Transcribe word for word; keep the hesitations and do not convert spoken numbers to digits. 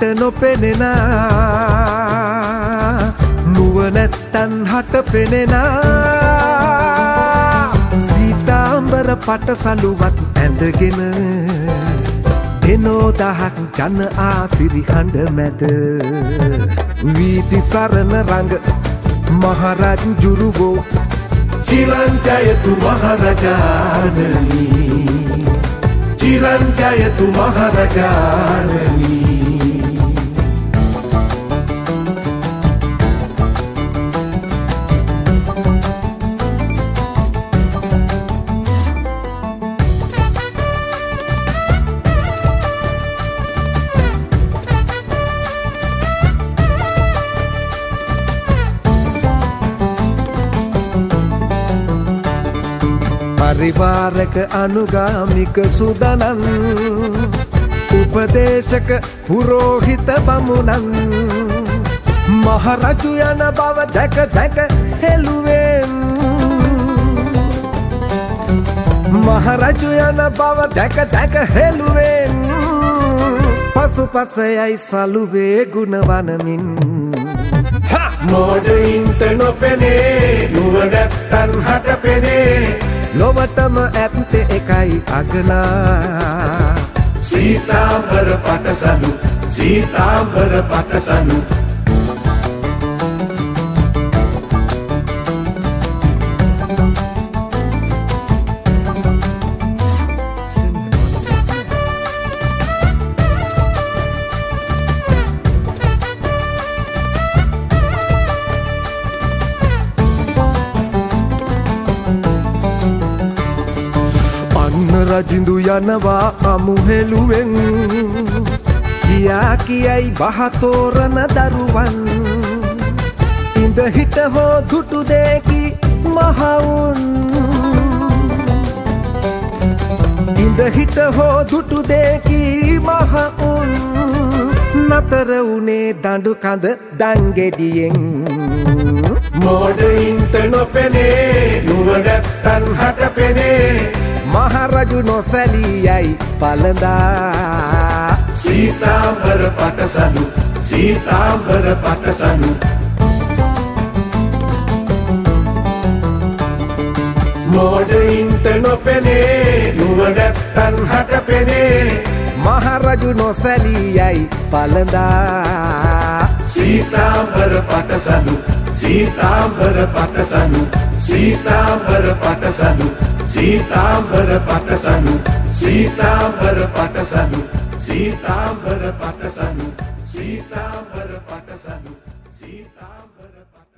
නොපෙනෙන නුවණැත්තන් හට පෙනෙන සීතාම්බර පටසලුවත් ඇඳගෙන එනෝ දහක් ජන ආසිරි හඬ මැද වීදි සරණ රඟ මහරජුරුවෝ චිරංජයතු මහරජාණනි චිරංජයතු මහරජාණනි පරිවාරක අනුගාමික සුදනන් උපදේශක පුරෝහිත බමුණන් මහරජු යන බව දැක දැක හෙළුවෙන් මහරජු යන බව දැක දැක හෙළුවෙන් පසුපස යයි සලුවේ ගුණ වනමින් මෝඩයින්ට නොපෙනේ නුවණැත්තන් හට පෙනේ ලොවටම ඇත්තේ එකයි අගනා සීතාම්බර පටසලු සීතාම්බර පටසලු රජිඳු යනවා අමුහෙළුවෙන් කියා කියයි බහතෝරන දරුවන් ඉඳ හිට හෝ දුටු දෙකි මහවුන් ඉඳ හිට හෝ දුටු දෙකි මහවුන් නතර උනේ දඬු කඳ දංගෙඩියෙන් මෝඩයින්ට නොපෙනේ නුවණැත්තන් හට පෙනේ මහරජු නොසැලී යයි පළඳා සීතාම්බර පටසලු සීතාම්බර පටසලු මෝඩයින්ට නොපෙනේ නුවණැත්තන් හට පෙනේ මහරජු නොසැලී යයි පළඳා සීතාම්බර පටසලු සීතාම්බර පටසලු සීතාම්බර පටසලු සීතාම්බර පටසලු සීතාම්බර පටසලු සීතාම්බර පටසලු සීතාම්බර පටසලු සීතාම්බර